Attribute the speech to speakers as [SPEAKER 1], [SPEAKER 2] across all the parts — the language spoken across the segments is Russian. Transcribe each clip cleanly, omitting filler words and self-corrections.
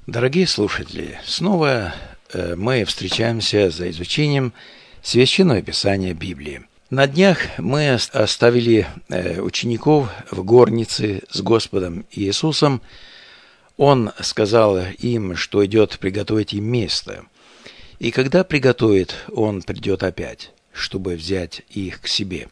[SPEAKER 1] Дорогие слушатели, снова мы встречаемся за изучением Священного Писания Библии. На днях мы оставили учеников в горнице с Господом Иисусом. Он сказал им, что идет приготовить им место. И когда приготовит, Он придет опять, чтобы взять их к себе.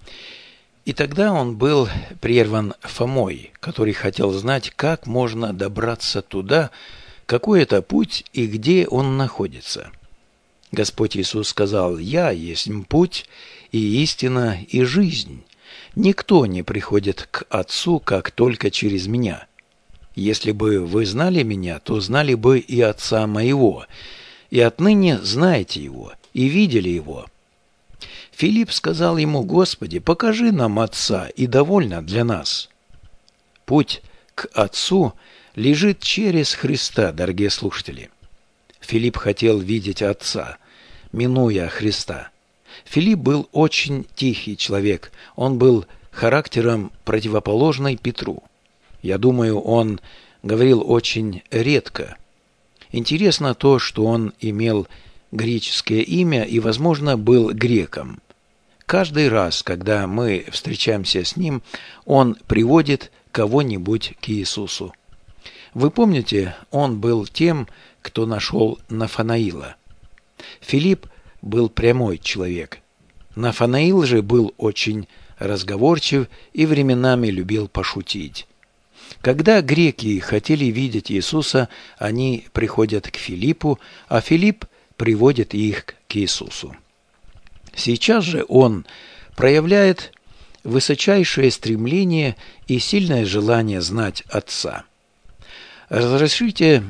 [SPEAKER 1] И тогда он был прерван Фомой, который хотел знать, как можно добраться туда, какой это путь и где он находится. Господь Иисус сказал: «Я есть путь и истина и жизнь. Никто не приходит к Отцу, как только через Меня. Если бы вы знали Меня, то знали бы и Отца Моего, и отныне знаете Его и видели Его». Филипп сказал ему: «Господи, покажи нам Отца, и довольно для нас». Путь к Отцу лежит через Христа, дорогие слушатели. Филипп хотел видеть Отца, минуя Христа. Филипп был очень тихий человек, он был характером противоположный Петру. Я думаю, он говорил очень редко. Интересно то, что он имел греческое имя и, возможно, был греком. Каждый раз, когда мы встречаемся с ним, он приводит кого-нибудь к Иисусу. Вы помните, он был тем, кто нашел Нафанаила. Филипп был прямой человек. Нафанаил же был очень разговорчив и временами любил пошутить. Когда греки хотели видеть Иисуса, они приходят к Филиппу, а Филипп приводит их к Иисусу. Сейчас же он проявляет высочайшее стремление и сильное желание знать Отца. Разрешите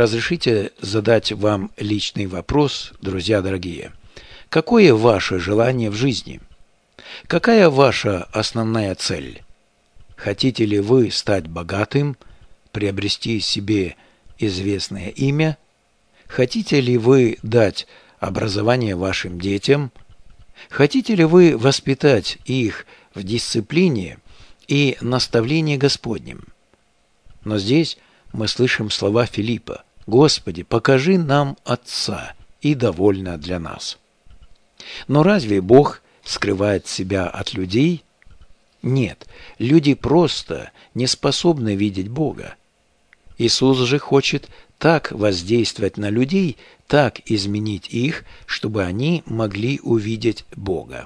[SPEAKER 1] задать вам личный вопрос, друзья дорогие. Какое ваше желание в жизни? Какая ваша основная цель? Хотите ли вы стать богатым, приобрести себе известное имя? Хотите ли вы дать образование вашим детям? Хотите ли вы воспитать их в дисциплине и наставлении Господнем? Но здесь мы слышим слова Филиппа: «Господи, покажи нам Отца, и довольно для нас». Но разве Бог скрывает себя от людей? Нет, люди просто не способны видеть Бога. Иисус же хочет так воздействовать на людей, так изменить их, чтобы они могли увидеть Бога.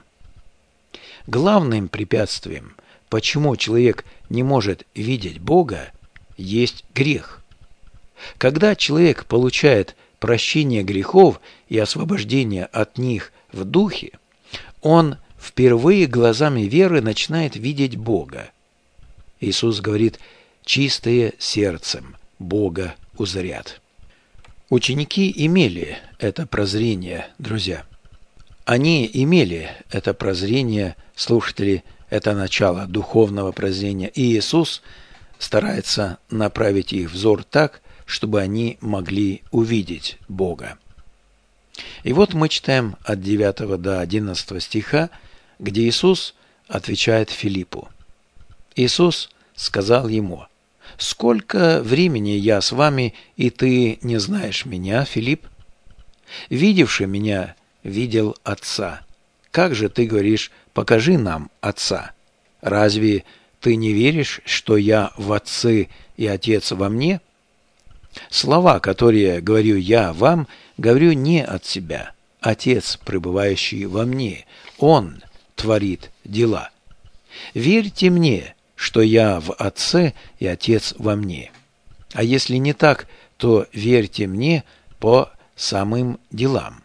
[SPEAKER 1] Главным препятствием, почему человек не может видеть Бога, есть грех. Когда человек получает прощение грехов и освобождение от них в духе, он впервые глазами веры начинает видеть Бога. Иисус говорит: «Чистые сердцем Бога узрят». Ученики имели это прозрение, друзья. Они имели это прозрение, слушатели, это начало духовного прозрения, и Иисус старается направить их взор так, чтобы они могли увидеть Бога. И вот мы читаем от 9 до 11 стиха, где Иисус отвечает Филиппу. Иисус сказал ему: «Сколько времени я с вами, и ты не знаешь меня, Филипп? Видевший меня видел Отца. Как же ты говоришь: покажи нам Отца? Разве ты не веришь, что я в Отце и Отец во мне? Слова, которые говорю я вам, говорю не от себя. Отец, пребывающий во мне, Он творит дела. Верьте мне, что я в Отце и Отец во мне. А если не так, то верьте мне по самым делам».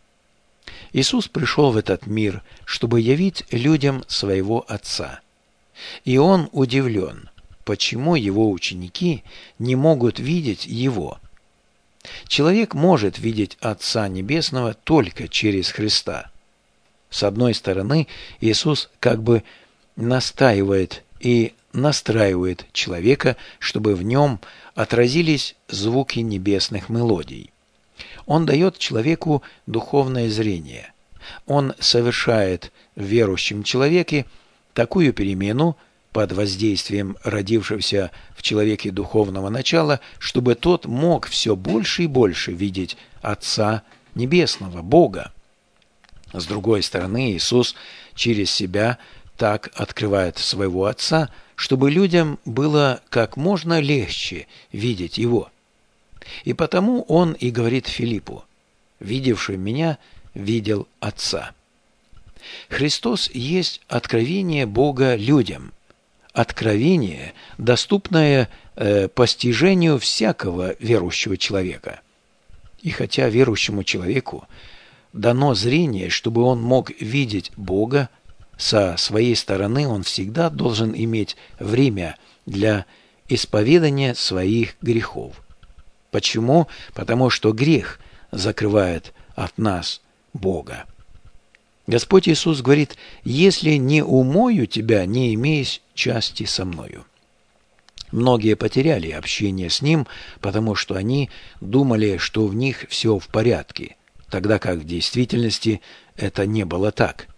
[SPEAKER 1] Иисус пришел в этот мир, чтобы явить людям своего Отца. И Он удивлен, почему Его ученики не могут видеть Его. Человек может видеть Отца Небесного только через Христа. С одной стороны, Иисус как бы настаивает и настраивает человека, чтобы в нем отразились звуки небесных мелодий. Он дает человеку духовное зрение. Он совершает в верующем человеке такую перемену, под воздействием родившегося в человеке духовного начала, чтобы тот мог все больше и больше видеть Отца Небесного, Бога. С другой стороны, Иисус через себя так открывает своего Отца, чтобы людям было как можно легче видеть Его. И потому Он и говорит Филиппу: «Видевший меня, видел Отца». Христос есть откровение Бога людям, откровение, доступное постижению всякого верующего человека. И хотя верующему человеку дано зрение, чтобы он мог видеть Бога, со своей стороны он всегда должен иметь время для исповедания своих грехов. Почему? Потому что грех закрывает от нас Бога. Господь Иисус говорит: «Если не умою тебя, не имеешь части со мною». Многие потеряли общение с Ним, потому что они думали, что в них все в порядке, тогда как в действительности это не было так.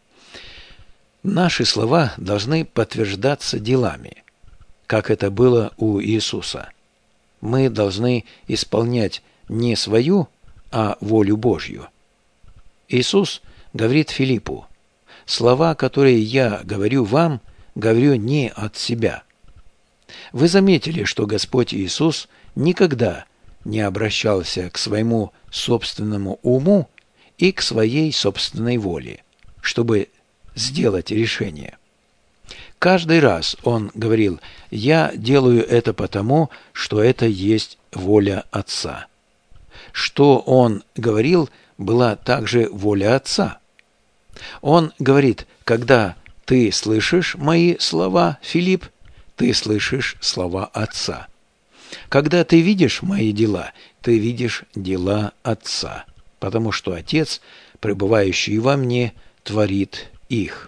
[SPEAKER 1] Наши слова должны подтверждаться делами, как это было у Иисуса. Мы должны исполнять не свою, а волю Божью. Иисус говорит Филиппу: «Слова, которые я говорю вам, говорю не от себя». Вы заметили, что Господь Иисус никогда не обращался к своему собственному уму и к своей собственной воле, чтобы сделать решение. Каждый раз Он говорил: «Я делаю это потому, что это есть воля Отца». Что Он говорил, была также воля Отца. Он говорит: «Когда ты слышишь мои слова, Филипп, ты слышишь слова Отца. Когда ты видишь мои дела, ты видишь дела Отца, потому что Отец, пребывающий во мне, творит их».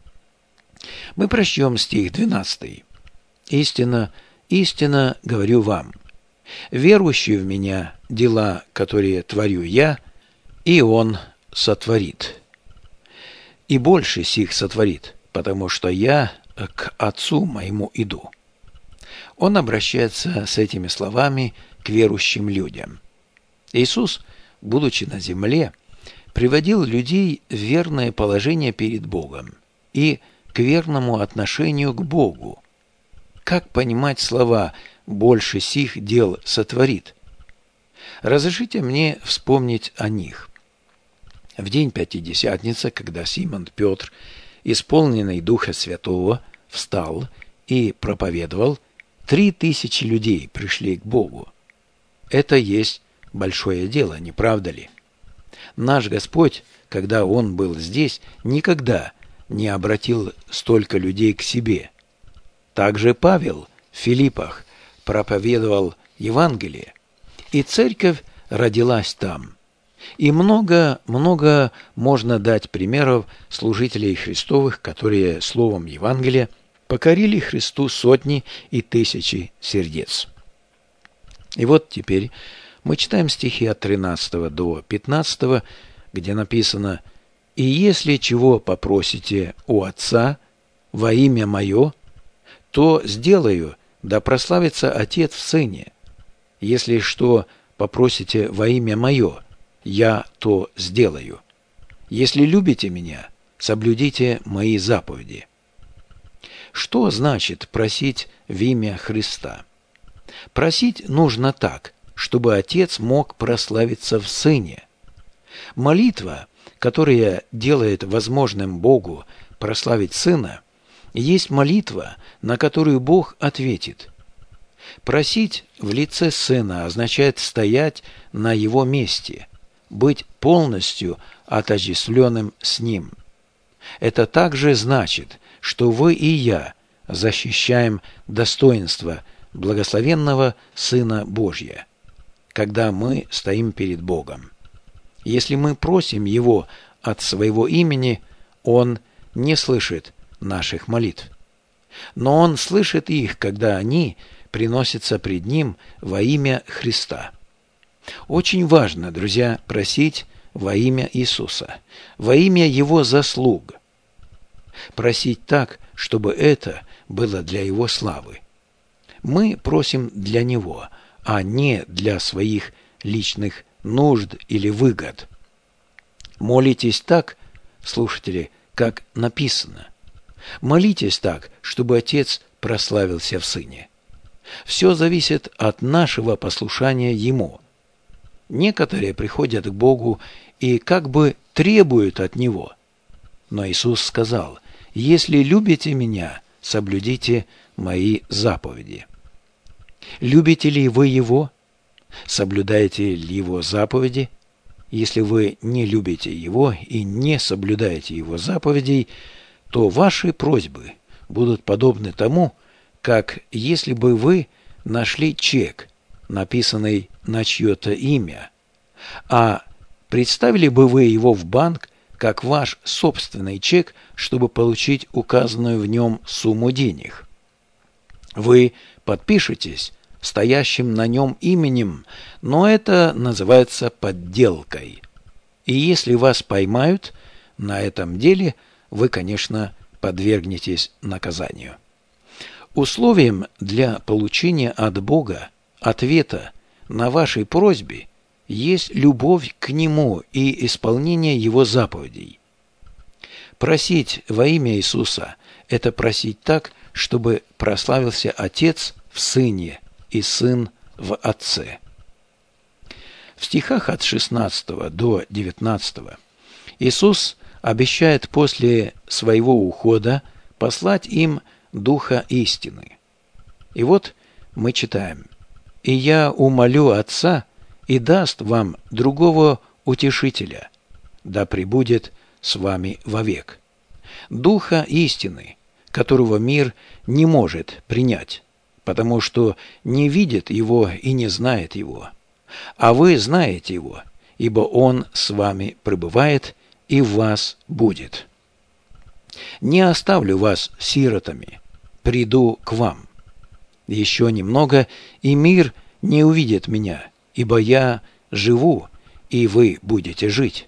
[SPEAKER 1] Мы прочтем стих 12. «Истинно, истинно говорю вам, верующий в меня дела, которые творю я, и он сотворит. И больше сих сотворит, потому что я к Отцу моему иду». Он обращается с этими словами к верующим людям. Иисус, будучи на земле, приводил людей в верное положение перед Богом и к верному отношению к Богу. Как понимать слова «больше сих дел сотворит»? Разрешите мне вспомнить о них. В день Пятидесятницы, когда Симон Петр, исполненный Духа Святого, встал и проповедовал, 3000 людей пришли к Богу. Это есть большое дело, не правда ли? Наш Господь, когда Он был здесь, никогда не обратил столько людей к себе. Также Павел в Филиппах проповедовал Евангелие, и церковь родилась там. И много можно дать примеров служителей Христовых, которые словом Евангелия покорили Христу сотни и тысячи сердец. И вот теперь мы читаем стихи от 13 до 15, где написано: «И если чего попросите у Отца во имя Мое, то сделаю, да прославится Отец в Сыне. Если что попросите во имя Мое, я то сделаю. Если любите Меня, соблюдите Мои заповеди». Что значит просить в имя Христа? Просить нужно так, чтобы Отец мог прославиться в Сыне. Молитва, которая делает возможным Богу прославить Сына, есть молитва, на которую Бог ответит. Просить в лице Сына означает стоять на Его месте, быть полностью отождествленным с Ним. Это также значит, что вы и я защищаем достоинство благословенного Сына Божия, когда мы стоим перед Богом. Если мы просим Его от своего имени, Он не слышит наших молитв. Но Он слышит их, когда они приносятся пред Ним во имя Христа. Очень важно, друзья, просить во имя Иисуса, во имя Его заслуг. Просить так, чтобы это было для Его славы. Мы просим для Него, а не для своих личных нужд или выгод. Молитесь так, слушатели, как написано. Молитесь так, чтобы Отец прославился в Сыне. Все зависит от нашего послушания Ему. Некоторые приходят к Богу и как бы требуют от Него. Но Иисус сказал: «Если любите Меня, соблюдите Мои заповеди». Любите ли вы Его? Соблюдаете ли Его заповеди? Если вы не любите Его и не соблюдаете Его заповедей, то ваши просьбы будут подобны тому, как если бы вы нашли чек, написанный на чье-то имя, а представили бы вы его в банк как ваш собственный чек, чтобы получить указанную в нем сумму денег. Вы подпишетесь стоящим на нем именем, но это называется подделкой. И если вас поймают на этом деле, вы, конечно, подвергнетесь наказанию. Условием для получения от Бога ответа на вашей просьбе есть любовь к Нему и исполнение Его заповедей. Просить во имя Иисуса – это просить так, чтобы прославился Отец в Сыне и Сын в Отце. В стихах от 16 до 19 Иисус обещает после своего ухода послать им Духа истины. И вот мы читаем: «И я умолю Отца, и даст вам другого утешителя, да пребудет с вами вовек, Духа истины, которого мир не может принять, потому что не видит Его и не знает Его. А вы знаете Его, ибо Он с вами пребывает и в вас будет. Не оставлю вас сиротами, приду к вам. Еще немного, и мир не увидит меня, ибо я живу, и вы будете жить».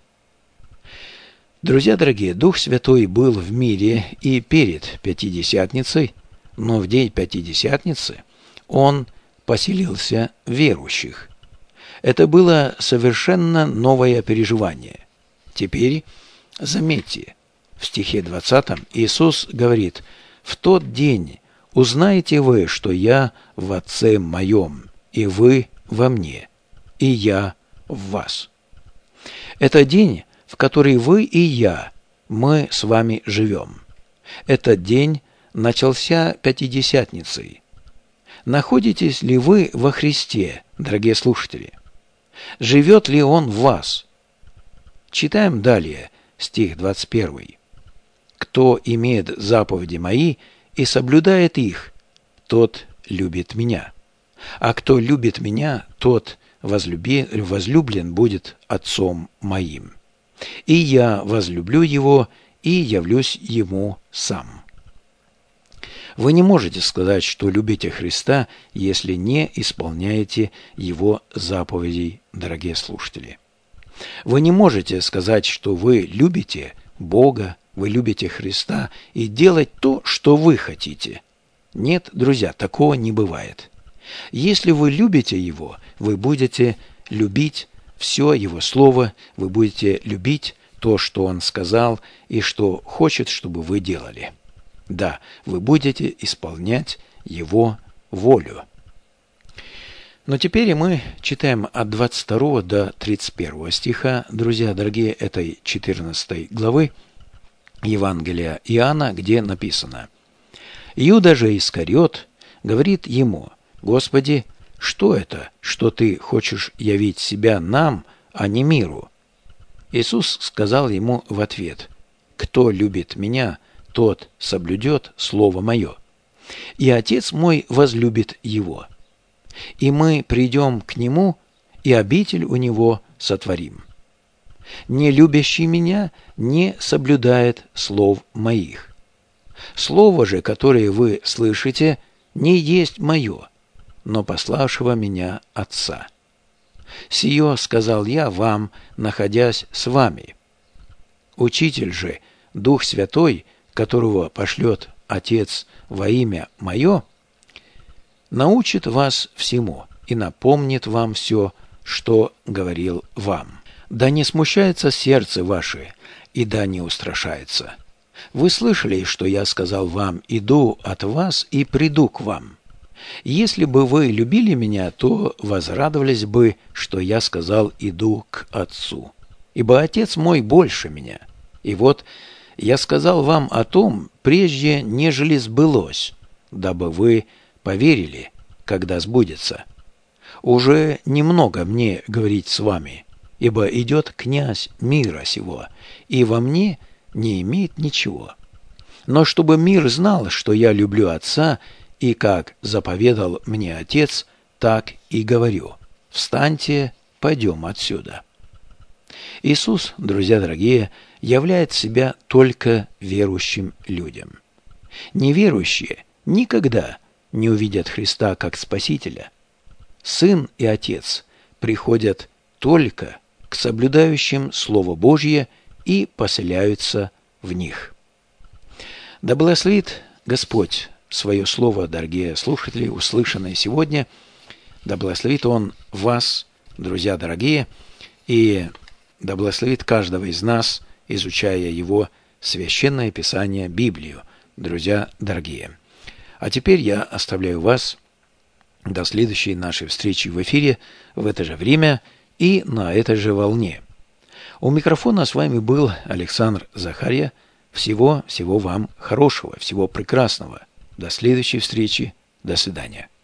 [SPEAKER 1] Друзья дорогие, Дух Святой был в мире и перед Пятидесятницей, но в день Пятидесятницы Он поселился в верующих. Это было совершенно новое переживание. Теперь, заметьте, в стихе 20 Иисус говорит: «В тот день узнаете вы, что я в Отце Моем, и вы во мне, и я в вас». Это день, в который вы и я, мы с вами живем. Этот день начался Пятидесятницей. Находитесь ли вы во Христе, дорогие слушатели? Живет ли Он в вас? Читаем далее, стих 21. «Кто имеет заповеди Мои и соблюдает их, тот любит Меня. А кто любит Меня, тот возлюблен будет Отцом Моим. И я возлюблю его и явлюсь ему сам». Вы не можете сказать, что любите Христа, если не исполняете Его заповедей, дорогие слушатели. Вы не можете сказать, что вы любите Бога, вы любите Христа и делать то, что вы хотите. Нет, друзья, такого не бывает. Если вы любите Его, вы будете любить все Его Слово, вы будете любить то, что Он сказал и что хочет, чтобы вы делали. Да, вы будете исполнять Его волю. Но теперь мы читаем от 22 до 31 стиха, друзья дорогие, этой 14 главы Евангелия Иоанна, где написано: «Иуда же Искариот говорит Ему: Господи, что это, что Ты хочешь явить себя нам, а не миру?» Иисус сказал ему в ответ: «Кто любит Меня, тот соблюдет Слово Мое, и Отец Мой возлюбит его. И мы придем к Нему, и обитель у Него сотворим. Не любящий Меня не соблюдает слов Моих. Слово же, которое вы слышите, не есть Мое, но пославшего Меня Отца. Сие сказал Я вам, находясь с вами. Учитель же, Дух Святой, которого пошлет Отец во имя Мое, научит вас всему и напомнит вам все, что говорил вам. Да не смущается сердце ваше, и да не устрашается. Вы слышали, что я сказал вам: иду от вас и приду к вам. Если бы вы любили меня, то возрадовались бы, что я сказал: иду к Отцу. Ибо Отец мой больше меня. И вот я сказал вам о том, прежде нежели сбылось, дабы вы поверили, когда сбудется. Уже немного мне говорить с вами, ибо идет князь мира сего, и во мне не имеет ничего. Но чтобы мир знал, что я люблю Отца, и как заповедал мне Отец, так и говорю: встаньте, пойдем отсюда. Иисус, друзья дорогие, являет себя только верующим людям. Неверующие никогда не увидят Христа как Спасителя. Сын и Отец приходят только к соблюдающим Слово Божье и поселяются в них. Да благословит Господь свое Слово, дорогие слушатели, услышанное сегодня. Да благословит Он вас, друзья дорогие, и да благословит каждого из нас, изучая его Священное Писание, Библию, друзья дорогие. А теперь я оставляю вас до следующей нашей встречи в эфире в это же время и на этой же волне. У микрофона с вами был Александр Захарья. Всего вам хорошего, всего прекрасного. До следующей встречи. До свидания.